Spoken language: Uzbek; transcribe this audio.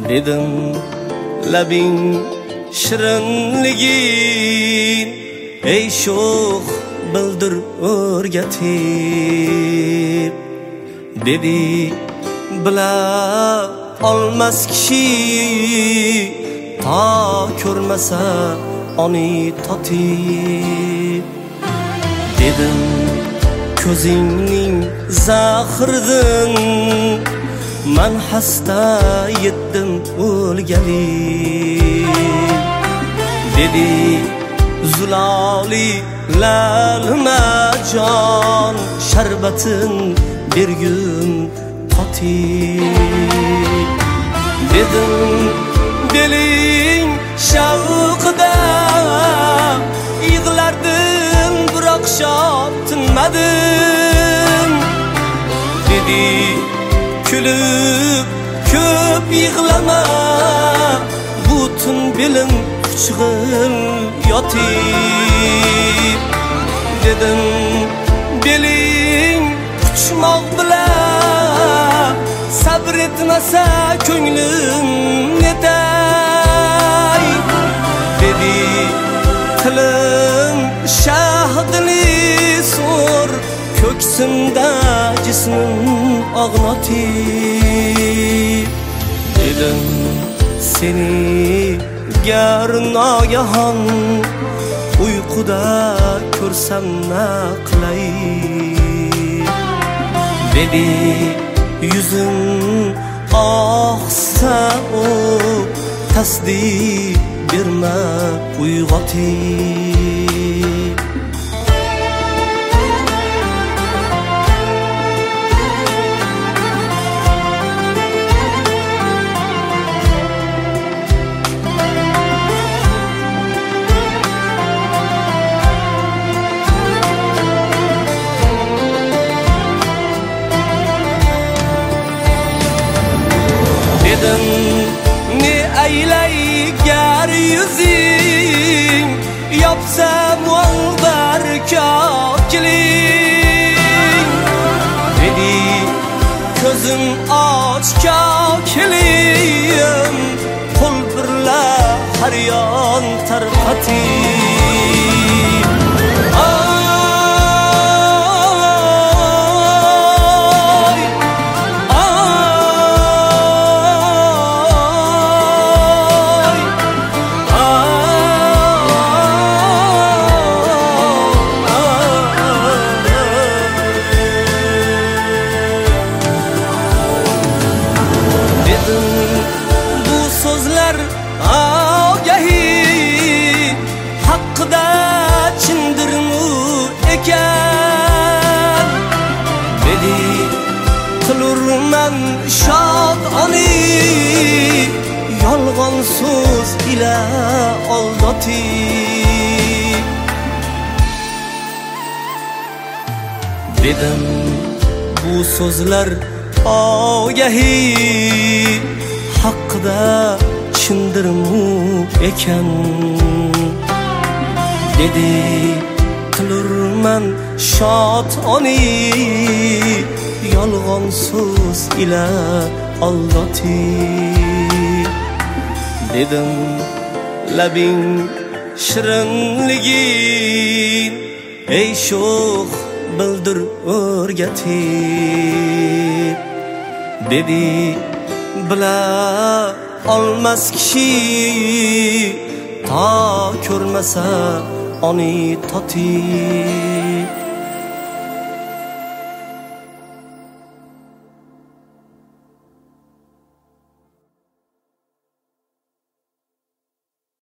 dedim labing shirinligin ey sho'x bildir o'rgatib dedi bila olmas kishi ta ko'rmasa oni totib dedim ko'zingning zahridan man hasta yetdim o'lgali dedi zulali lalma jon sharbatin bergin totib dedim beling shavqida yig'lardim biroq shod tinmadim dedi kulib ko'p yig'lama butun belim kuchg'il yotib dedim beling kuchmoq bilan sabr etmasa ko'nglim netay dedi tilim shahdli so'r ko'ksimda jismim og'notib dedim seni gar nogahon uyquda ko'rsam na qilay dedi yuzim oqsa o tasdiq berma uyg'otib dedim ne aylay gar yuzing yopsa mualbar kokiling dedi ko'zim och kokilim qo'l birla har yon tarqatib bu so'zlar ogahi haqida chindirmi ekan dedi qilurman shod oni yolg'on so'z ila aldatib dedim bu so'zlar ogahi haqida chindirmu ekan dedi qilurman shod oni yolg'on so'z ila aldatib dedim labing shirinligin ey sho'x bildir o'rgatib dedi bila olmas kishi ta ko'rmasa oni totib